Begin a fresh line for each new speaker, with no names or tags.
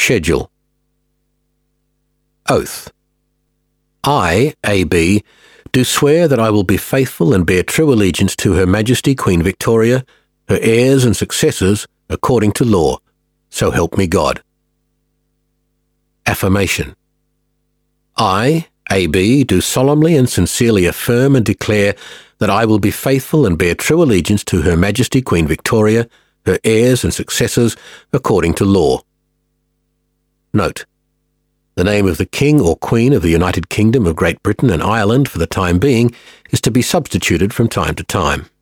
Schedule. Oath. I, A.B., do swear that I will be faithful and bear true allegiance to Her Majesty Queen Victoria, her heirs and successors, according to law. So help me God. Affirmation. I, A.B., do solemnly and sincerely affirm and declare that I will be faithful and bear true allegiance to Her Majesty Queen Victoria, her heirs and successors, according to law. Note: the name of the King or Queen of the United Kingdom of Great Britain and Ireland for the time being is to be substituted from time to time.